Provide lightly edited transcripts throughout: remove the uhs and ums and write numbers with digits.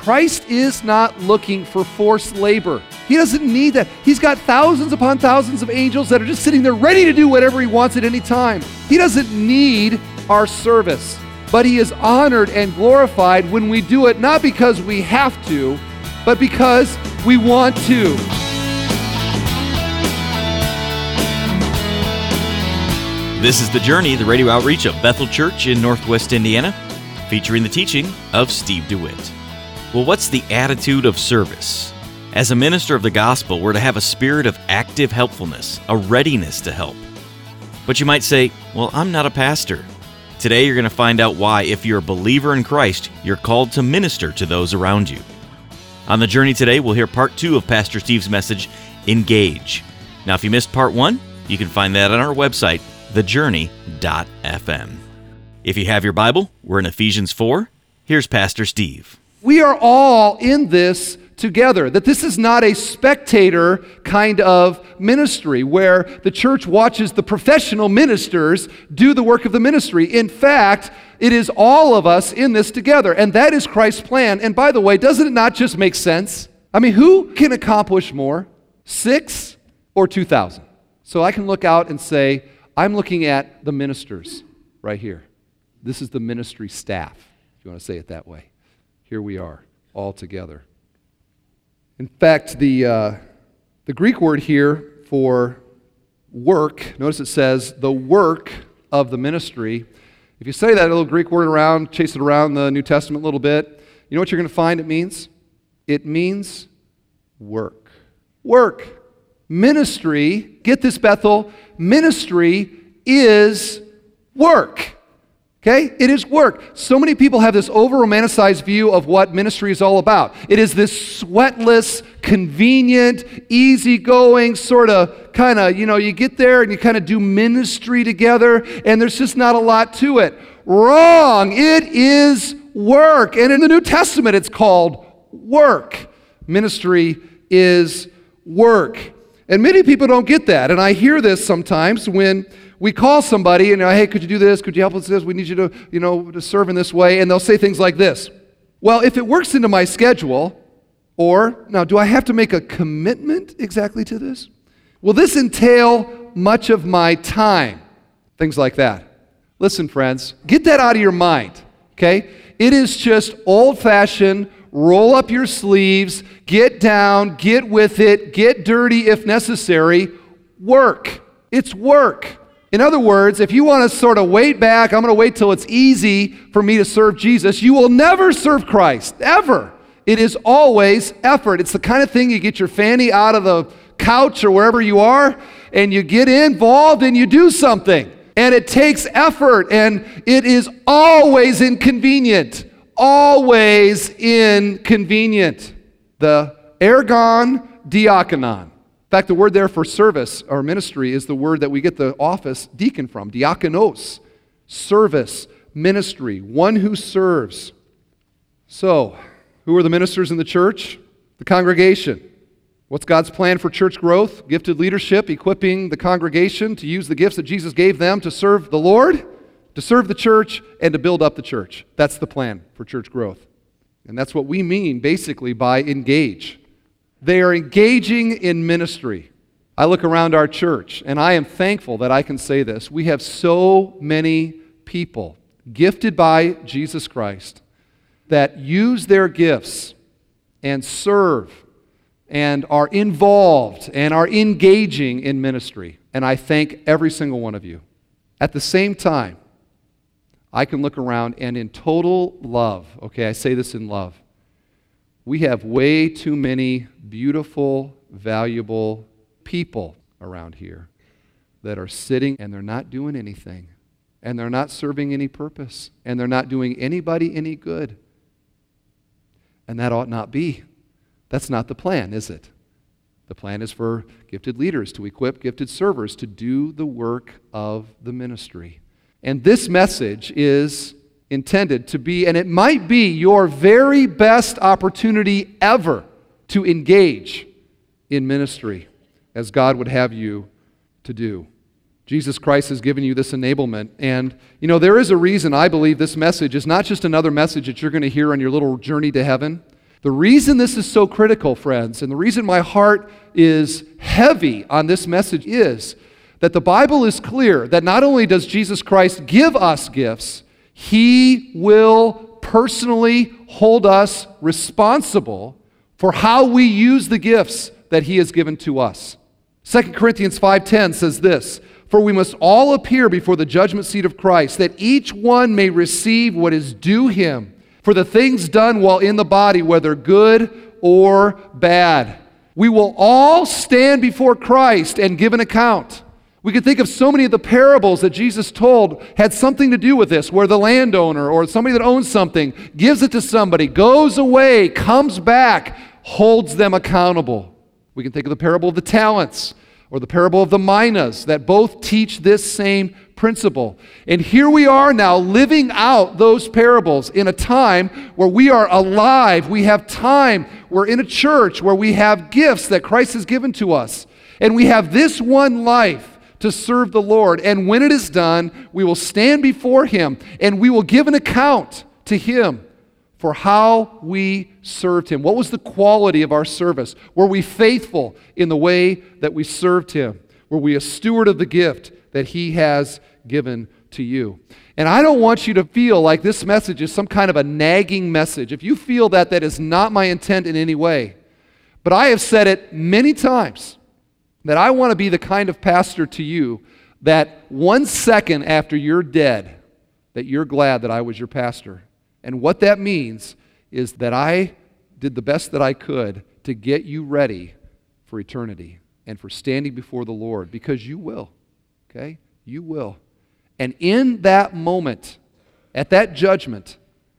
Christ is not looking for forced labor. He doesn't need that. He's got thousands upon thousands of angels that are just sitting there ready to do whatever he wants at any time. He doesn't need our service, but he is honored and glorified when we do it, not because we have to, but because we want to. This is The Journey, the radio outreach of Bethel Church in Northwest Indiana, featuring the teaching of Steve DeWitt. Well, what's the attitude of service? As a minister of the gospel, we're to have a spirit of active helpfulness, a readiness to help. But you might say, well, I'm not a pastor. Today you're going to find out why, if you're a believer in Christ, you're called to minister to those around you. On The Journey today, we'll hear part 2 of Pastor Steve's message, Engage. Now, if you missed part 1, you can find that on our website, thejourney.fm. If you have your Bible, we're in Ephesians 4. Here's Pastor Steve. We are all in this together, that this is not a spectator kind of ministry where the church watches the professional ministers do the work of the ministry. In fact, it is all of us in this together, and that is Christ's plan. And by the way, doesn't it not just make sense? I mean, who can accomplish more, 6 or 2,000? So I can look out and say, I'm looking at the ministers right here. This is the ministry staff, if you want to say it that way. Here we are, all together. In fact, the Greek word here for work, notice it says the work of the ministry. If you say that little Greek word around, chase it around the New Testament a little bit, you know what you're going to find it means? It means work. Work. Ministry, get this, Bethel, ministry is work. Okay? It is work. So many people have this over-romanticized view of what ministry is all about. It is this sweatless, convenient, easygoing sort of you get there and you kind of do ministry together and there's just not a lot to it. Wrong. It is work. And in the New Testament, it's called work. Ministry is work. And many people don't get that. And I hear this sometimes when we call somebody and, hey, could you do this? Could you help us with this? We need you to, to serve in this way. And they'll say things like this. Well, if it works into my schedule, or, now, do I have to make a commitment exactly to this? Will this entail much of my time? Things like that. Listen, friends, get that out of your mind, okay? It is just old-fashioned, roll up your sleeves, get down, get with it, get dirty if necessary, work. It's work. In other words, if you want to sort of wait back, I'm going to wait till it's easy for me to serve Jesus, you will never serve Christ, ever. It is always effort. It's the kind of thing you get your fanny out of the couch or wherever you are, and you get involved and you do something. And it takes effort, and it is always inconvenient. Always inconvenient. The ergon diakonon. In fact, the word there for service or ministry is the word that we get the office deacon from, diakonos, service, ministry, one who serves. So, who are the ministers in the church? The congregation. What's God's plan for church growth? Gifted leadership, equipping the congregation to use the gifts that Jesus gave them to serve the Lord, to serve the church, and to build up the church. That's the plan for church growth. And that's what we mean basically by engage. They are engaging in ministry. I look around our church, and I am thankful that I can say this. We have so many people gifted by Jesus Christ that use their gifts and serve and are involved and are engaging in ministry. And I thank every single one of you. At the same time, I can look around and in total love, okay, I say this in love, we have way too many beautiful, valuable people around here that are sitting and they're not doing anything, and they're not serving any purpose, and they're not doing anybody any good. And that ought not be. That's not the plan, is it? The plan is for gifted leaders to equip gifted servers to do the work of the ministry. And this message is intended to be, and it might be your very best opportunity ever to engage in ministry as God would have you to do. Jesus Christ has given you this enablement. And, there is a reason I believe this message is not just another message that you're going to hear on your little journey to heaven. The reason this is so critical, friends, and the reason my heart is heavy on this message is that the Bible is clear that not only does Jesus Christ give us gifts, He will personally hold us responsible for how we use the gifts that He has given to us. 2 Corinthians 5:10 says this, "For we must all appear before the judgment seat of Christ, that each one may receive what is due him for the things done while in the body, whether good or bad." We will all stand before Christ and give an account. We could think of so many of the parables that Jesus told had something to do with this, where the landowner or somebody that owns something gives it to somebody, goes away, comes back, holds them accountable. We can think of the parable of the talents or the parable of the minas that both teach this same principle. And here we are now living out those parables in a time where we are alive, we have time, we're in a church where we have gifts that Christ has given to us, and we have this one life to serve the Lord. And when it is done, we will stand before Him and we will give an account to Him for how we served Him. What was the quality of our service? Were we faithful in the way that we served Him? Were we a steward of the gift that He has given to you? And I don't want you to feel like this message is some kind of a nagging message. If you feel that, that is not my intent in any way. But I have said it many times that I want to be the kind of pastor to you that 1 second after you're dead, that you're glad that I was your pastor. And what that means is that I did the best that I could to get you ready for eternity and for standing before the Lord, because you will, okay? You will. And in that moment, at that judgment,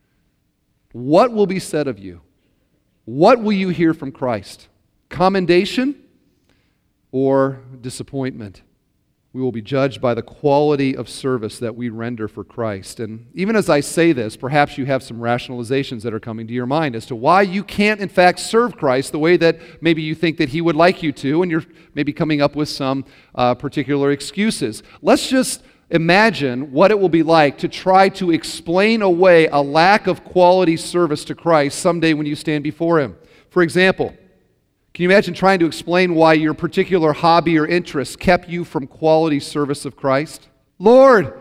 what will be said of you? What will you hear from Christ? Commendation or disappointment? We will be judged by the quality of service that we render for Christ. And even as I say this, perhaps you have some rationalizations that are coming to your mind as to why you can't, in fact, serve Christ the way that maybe you think that He would like you to, and you're maybe coming up with some particular excuses. Let's just imagine what it will be like to try to explain away a lack of quality service to Christ someday when you stand before Him. For example, can you imagine trying to explain why your particular hobby or interest kept you from quality service of Christ? Lord,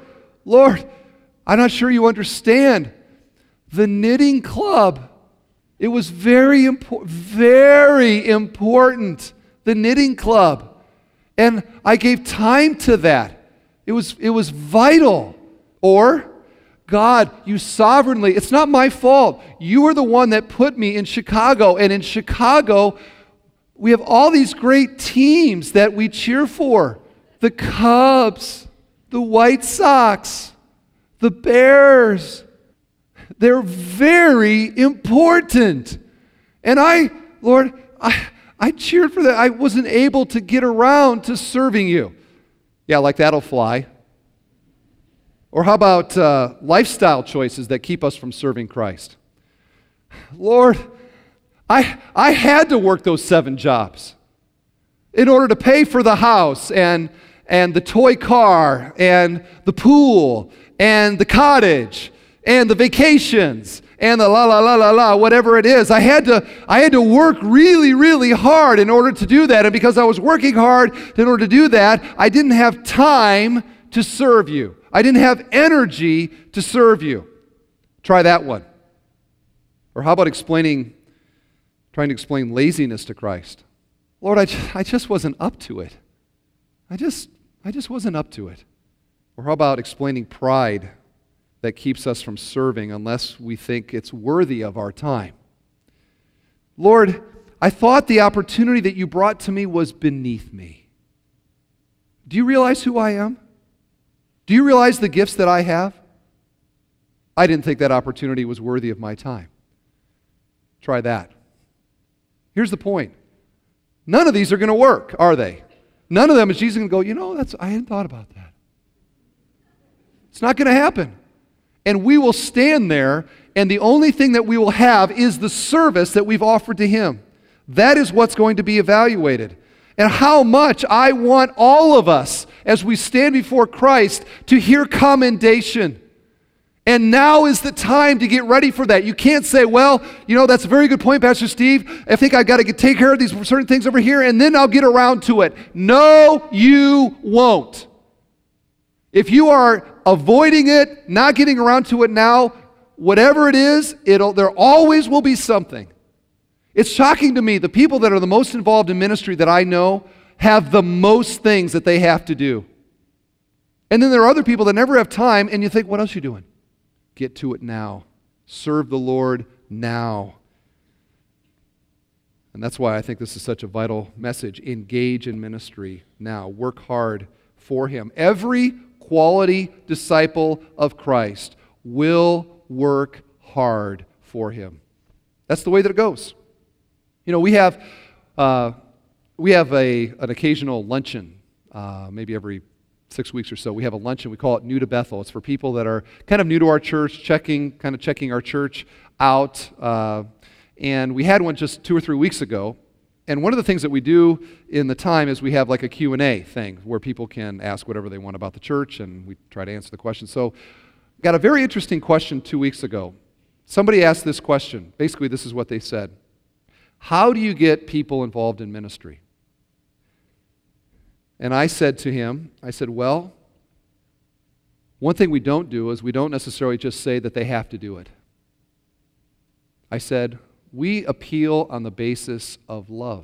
I'm not sure you understand. The knitting club, it was very important. The knitting club. And I gave time to that. It was vital. Or, God, you sovereignly, it's not my fault. You are the one that put me in Chicago. And in Chicago, we have all these great teams that we cheer for. The Cubs, the White Sox, the Bears. They're very important. And I cheered for that. I wasn't able to get around to serving you. Yeah, like that'll fly. Or how about lifestyle choices that keep us from serving Christ? Lord, I had to work those 7 jobs in order to pay for the house and the toy car and the pool and the cottage and the vacations and the whatever it is. I had to work really, really hard in order to do that. And because I was working hard in order to do that, I didn't have time to serve you. I didn't have energy to serve you. Try that one. Or how about trying to explain laziness to Christ? Lord, I just wasn't up to it. I just wasn't up to it. Or how about explaining pride that keeps us from serving unless we think it's worthy of our time? Lord, I thought the opportunity that you brought to me was beneath me. Do you realize who I am? Do you realize the gifts that I have? I didn't think that opportunity was worthy of my time. Try that. Here's the point. None of these are going to work, are they? None of them is Jesus going to go, I hadn't thought about that. It's not going to happen. And we will stand there, and the only thing that we will have is the service that we've offered to Him. That is what's going to be evaluated. And how much I want all of us, as we stand before Christ, to hear commendation And now is the time to get ready for that. You can't say, well, that's a very good point, Pastor Steve. I think I've got to take care of these certain things over here, and then I'll get around to it. No, you won't. If you are avoiding it, not getting around to it now, whatever it is, there always will be something. It's shocking to me, the people that are the most involved in ministry that I know have the most things that they have to do. And then there are other people that never have time, and you think, what else are you doing? Get to it now. Serve the Lord now. And that's why I think this is such a vital message. Engage in ministry now. Work hard for Him. Every quality disciple of Christ will work hard for Him. That's the way that it goes. We have an occasional luncheon, maybe every 6 weeks or so. We have a luncheon. We call it New to Bethel. It's for people that are kind of new to our church, checking our church out. And we had one just 2 or 3 weeks ago. And one of the things that we do in the time is we have like a Q&A thing where people can ask whatever they want about the church, and we try to answer the question. So got a very interesting question 2 weeks ago. Somebody asked this question. Basically, this is what they said. How do you get people involved in ministry? And I said to him, well, one thing we don't do is we don't necessarily just say that they have to do it. I said, we appeal on the basis of love.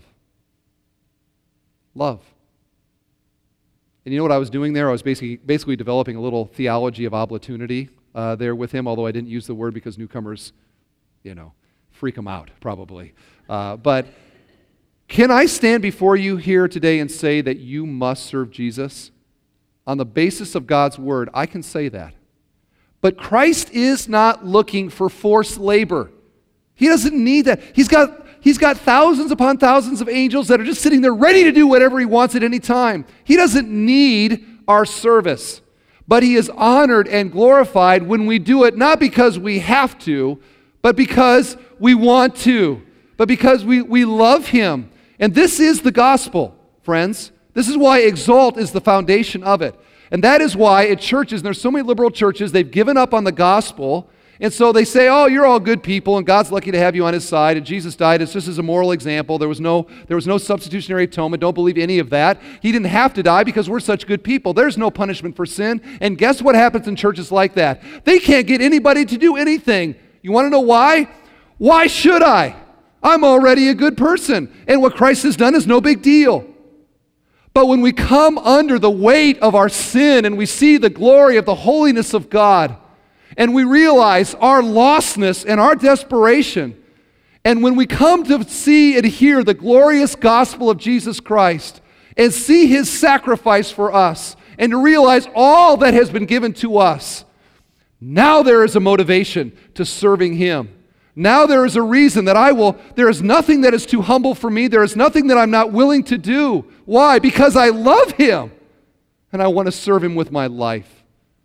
Love. And you know what I was doing there? I was basically developing a little theology of opportunity there with him, although I didn't use the word because newcomers, freak them out probably. But can I stand before you here today and say that you must serve Jesus? On the basis of God's word, I can say that. But Christ is not looking for forced labor. He doesn't need that. He's got thousands upon thousands of angels that are just sitting there ready to do whatever He wants at any time. He doesn't need our service. But He is honored and glorified when we do it, not because we have to, but because we want to, but because we love Him. And this is the gospel, friends. This is why Exalt is the foundation of it. And that is why at churches, and there's so many liberal churches, they've given up on the gospel. And so they say, oh, you're all good people, and God's lucky to have you on His side, and Jesus died just as a moral example. There was no substitutionary atonement. Don't believe any of that. He didn't have to die because we're such good people. There's no punishment for sin. And guess what happens in churches like that? They can't get anybody to do anything. You want to know why? Why should I? I'm already a good person, and what Christ has done is no big deal. But when we come under the weight of our sin and we see the glory of the holiness of God, and we realize our lostness and our desperation, and when we come to see and hear the glorious gospel of Jesus Christ and see His sacrifice for us and to realize all that has been given to us, now there is a motivation to serving Him. Now there is a reason that there is nothing that is too humble for me. There is nothing that I'm not willing to do. Why? Because I love Him and I want to serve Him with my life.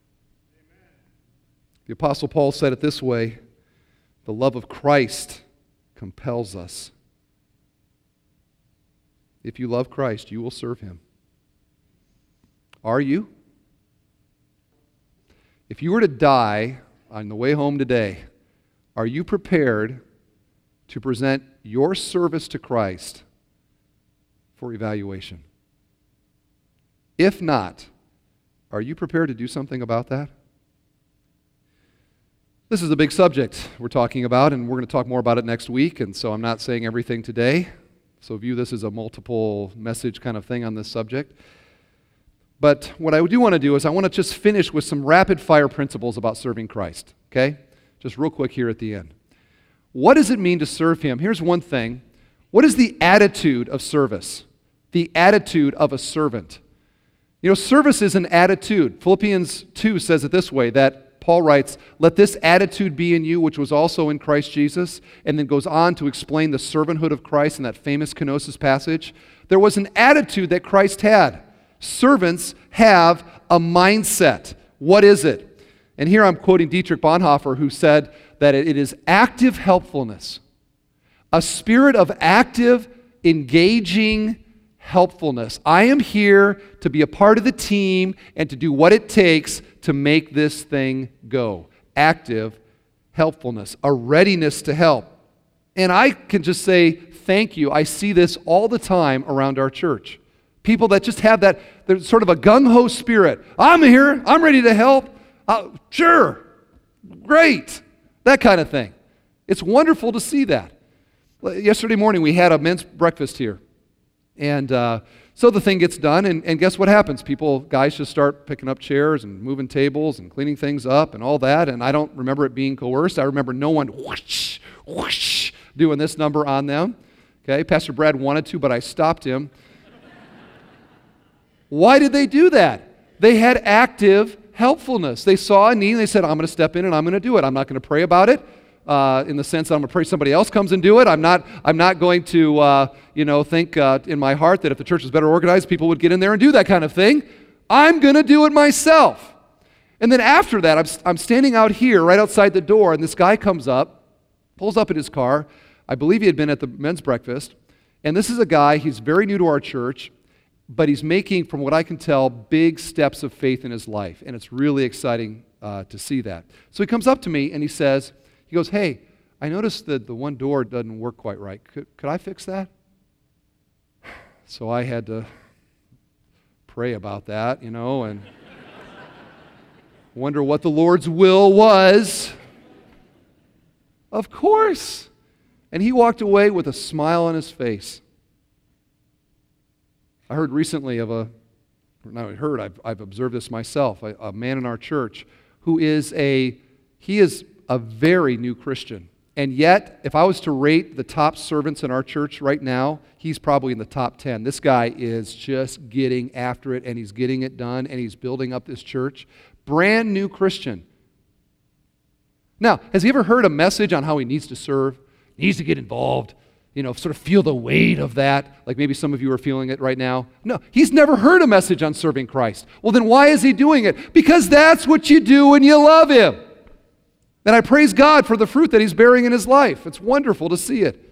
The Apostle Paul said it this way, the love of Christ compels us. If you love Christ, you will serve Him. Are you? If you were to die on the way home today, are you prepared to present your service to Christ for evaluation? If not, are you prepared to do something about that? This is a big subject we're talking about, and we're going to talk more about it next week, and so I'm not saying everything today. So view this as a multiple message kind of thing on this subject. But what I do want to do is I want to just finish with some rapid fire principles about serving Christ, okay? Just real quick here at the end. What does it mean to serve Him? Here's one thing. What is the attitude of service? The attitude of a servant. Service is an attitude. Philippians 2 says it this way, that Paul writes, let this attitude be in you, which was also in Christ Jesus, and then goes on to explain the servanthood of Christ in that famous kenosis passage. There was an attitude that Christ had. Servants have a mindset. What is it? And here I'm quoting Dietrich Bonhoeffer, who said that it is active helpfulness, a spirit of active, engaging helpfulness. I am here to be a part of the team and to do what it takes to make this thing go. active helpfulness, a readiness to help. And I can just say thank you. I see this all the time around our church. People that just have that, there's sort of a gung-ho spirit. I'm here. I'm ready to help. Sure. Great. That kind of thing. It's wonderful to see that. Yesterday morning, we had a men's breakfast here. And so the thing gets done, and guess what happens? Guys just start picking up chairs and moving tables and cleaning things up and all that, and I don't remember it being coerced. I remember no one whoosh, whoosh, doing this number on them. Okay, Pastor Brad wanted to, but I stopped him. Why did they do that? They had active helpfulness. They saw a need, and they said, I'm going to step in and I'm going to do it. I'm not going to pray about it in the sense that I'm going to pray somebody else comes and do it. I'm not going to think in my heart that if the church was better organized, people would get in there and do that kind of thing. I'm going to do it myself. And then after that, I'm standing out here right outside the door, and this guy comes up, pulls up in his car. I believe he had been at the men's breakfast. And this is a guy, he's very new to our church, but he's making, from what I can tell, big steps of faith in his life. And it's really exciting to see that. So he comes up to me and he goes, hey, I noticed that the one door doesn't work quite right. Could I fix that? So I had to pray about that, and wonder what the Lord's will was. Of course. And he walked away with a smile on his face. I heard recently I've observed this myself, a man in our church who is a very new Christian. And yet, if I was to rate the top servants in our church right now, he's probably in the top 10. This guy is just getting after it, and he's getting it done, and he's building up this church. Brand new Christian. Now, has he ever heard a message on how he needs to serve? He needs to get involved, sort of feel the weight of that, like maybe some of you are feeling it right now. No, he's never heard a message on serving Christ. Well, then why is he doing it? Because that's what you do when you love him. And I praise God for the fruit that he's bearing in his life. It's wonderful to see it.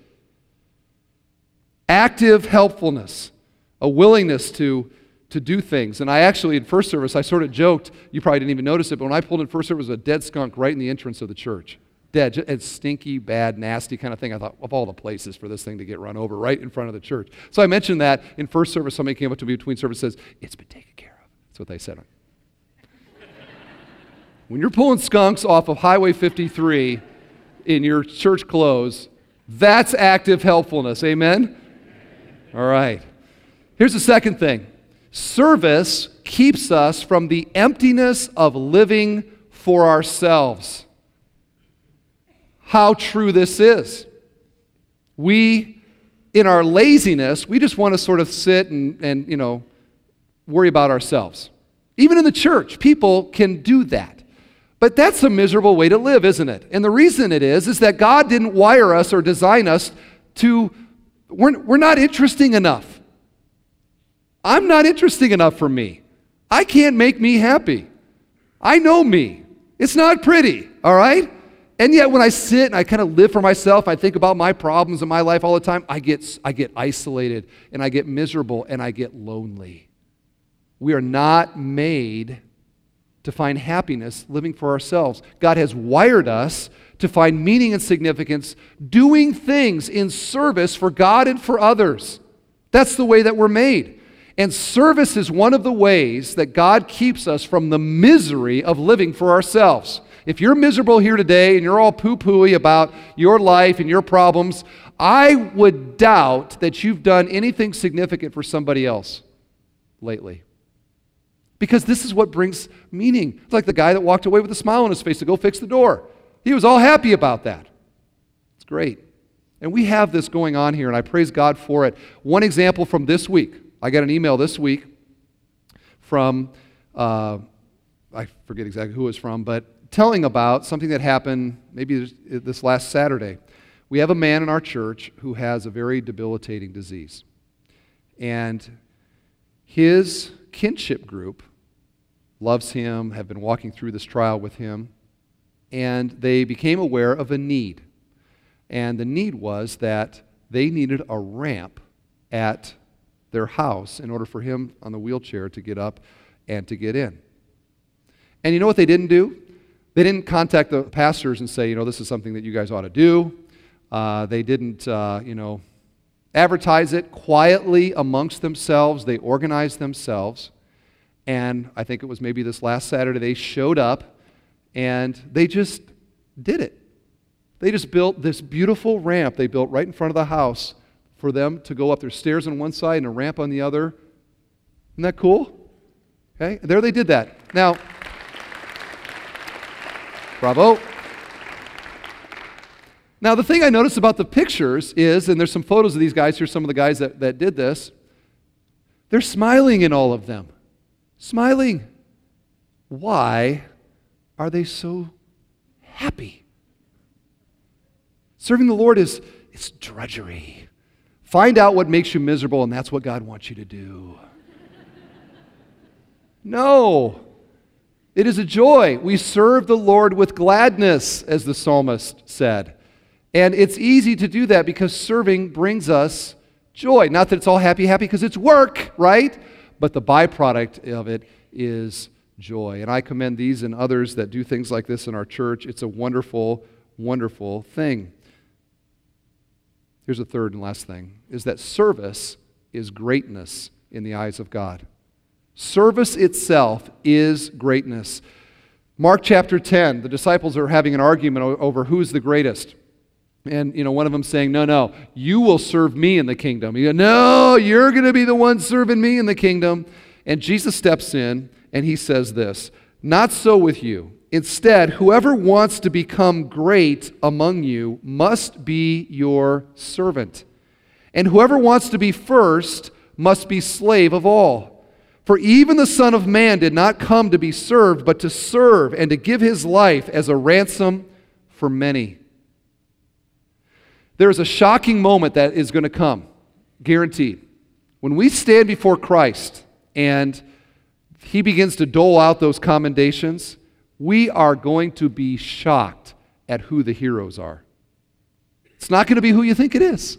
Active helpfulness, a willingness to do things. And I actually, in first service, I sort of joked, you probably didn't even notice it, but when I pulled in first service, there was a dead skunk right in the entrance of the church. Dead, it's stinky, bad, nasty kind of thing. I thought, of all the places for this thing to get run over, right in front of the church. So I mentioned that in first service, somebody came up to me between services and says, it's been taken care of. That's what they said. When you're pulling skunks off of Highway 53 in your church clothes, that's active helpfulness. Amen? All right. Here's the second thing. Service keeps us from the emptiness of living for ourselves. How true this is. We, in our laziness, we just want to sort of sit and worry about ourselves. Even in the church, people can do that. But that's a miserable way to live, isn't it? And the reason it is that God didn't wire us or design us we're not interesting enough. I'm not interesting enough for me. I can't make me happy. I know me. It's not pretty, all right? And yet when I sit and I kind of live for myself, I think about my problems in my life all the time, I get isolated and I get miserable and I get lonely. We are not made to find happiness living for ourselves. God has wired us to find meaning and significance doing things in service for God and for others. That's the way that we're made. And service is one of the ways that God keeps us from the misery of living for ourselves. If you're miserable here today and you're all poo-pooey about your life and your problems, I would doubt that you've done anything significant for somebody else lately. Because this is what brings meaning. It's like the guy that walked away with a smile on his face to go fix the door. He was all happy about that. It's great. And we have this going on here, and I praise God for it. One example from this week. I got an email this week from, I forget exactly who it was from, but telling about something that happened maybe this last Saturday. We have a man in our church who has a very debilitating disease. And his kinship group loves him, have been walking through this trial with him, and they became aware of a need. And the need was that they needed a ramp at their house in order for him on the wheelchair to get up and to get in. And you know what they didn't do? They didn't contact the pastors and say, this is something that you guys ought to do. They didn't, advertise it quietly amongst themselves. They organized themselves. And I think it was maybe this last Saturday, they showed up and they just did it. They just built this beautiful ramp they built right in front of the house for them to go up. There's stairs on one side and a ramp on the other. Isn't that cool? Okay, there they did that. Now, bravo. Now, the thing I noticed about the pictures is, and there's some photos of these guys, here's some of the guys that did this, they're smiling in all of them. Smiling. Why are they so happy? Serving the Lord it's drudgery. Find out what makes you miserable, and that's what God wants you to do. No. It is a joy. We serve the Lord with gladness, as the psalmist said. And it's easy to do that because serving brings us joy. Not that it's all happy, because it's work, right? But the byproduct of it is joy. And I commend these and others that do things like this in our church. It's a wonderful, wonderful thing. Here's a third and last thing, is that service is greatness in the eyes of God. Service itself is greatness. Mark chapter 10, the disciples are having an argument over who's the greatest. And, one of them saying, no, you will serve me in the kingdom. No, you're going to be the one serving me in the kingdom. And Jesus steps in and he says this, not so with you. Instead, whoever wants to become great among you must be your servant. And whoever wants to be first must be slave of all. For even the Son of Man did not come to be served, but to serve and to give his life as a ransom for many. There is a shocking moment that is going to come, guaranteed. When we stand before Christ and he begins to dole out those commendations, we are going to be shocked at who the heroes are. It's not going to be who you think it is.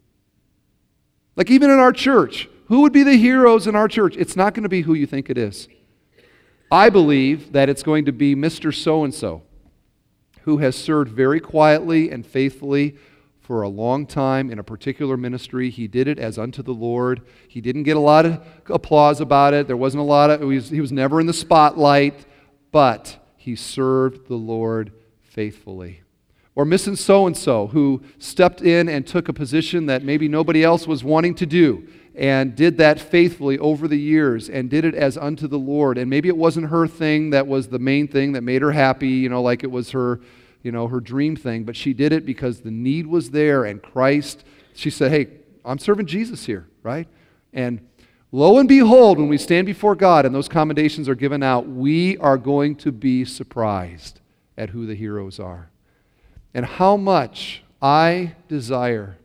Like even in our church, who would be the heroes in our church? It's not going to be who you think it is. I believe that it's going to be Mr. So-and-so, who has served very quietly and faithfully for a long time in a particular ministry. He did it as unto the Lord. He didn't get a lot of applause about it. There wasn't a lot of, he was never in the spotlight, but he served the Lord faithfully. Or Mrs. So-and-so, who stepped in and took a position that maybe nobody else was wanting to do, and did that faithfully over the years, and did it as unto the Lord. And maybe it wasn't her thing that was the main thing that made her happy, like it was her her dream thing, but she did it because the need was there, and Christ, she said, hey, I'm serving Jesus here, right? And lo and behold, when we stand before God and those commendations are given out, we are going to be surprised at who the heroes are. And how much I desire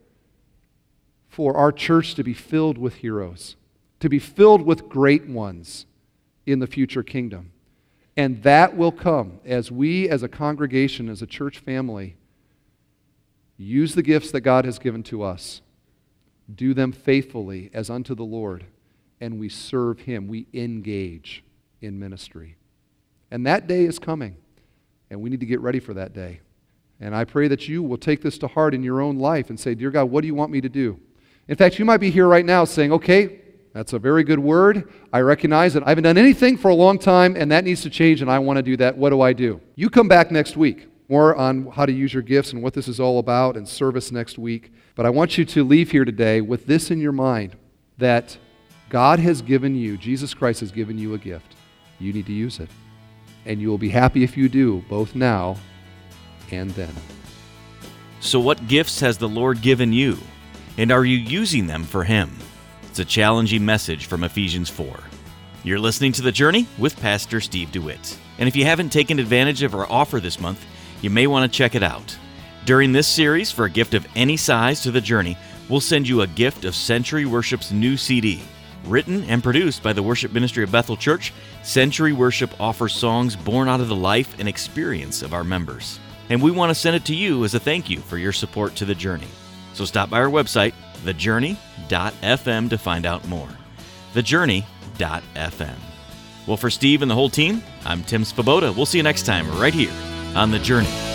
for our church to be filled with heroes, to be filled with great ones in the future kingdom. And that will come as we as a congregation, as a church family, use the gifts that God has given to us, do them faithfully as unto the Lord, and we serve Him. We engage in ministry. And that day is coming, and we need to get ready for that day. And I pray that you will take this to heart in your own life and say, dear God, what do you want me to do? In fact, you might be here right now saying, okay, that's a very good word. I recognize that I haven't done anything for a long time, and that needs to change, and I want to do that. What do I do? You come back next week, more on how to use your gifts and what this is all about, and service next week. But I want you to leave here today with this in your mind, that God has given you, Jesus Christ has given you a gift. You need to use it. And you will be happy if you do, both now and then. So what gifts has the Lord given you? And are you using them for Him? It's a challenging message from Ephesians 4. You're listening to The Journey with Pastor Steve DeWitt. And if you haven't taken advantage of our offer this month, you may want to check it out. During this series, for a gift of any size to The Journey, we'll send you a gift of Century Worship's new CD. Written and produced by the worship ministry of Bethel Church, Century Worship offers songs born out of the life and experience of our members. And we want to send it to you as a thank you for your support to The Journey. So stop by our website, thejourney.fm, to find out more. thejourney.fm. Well, for Steve and the whole team, I'm Tim Svoboda. We'll see you next time right here on The Journey.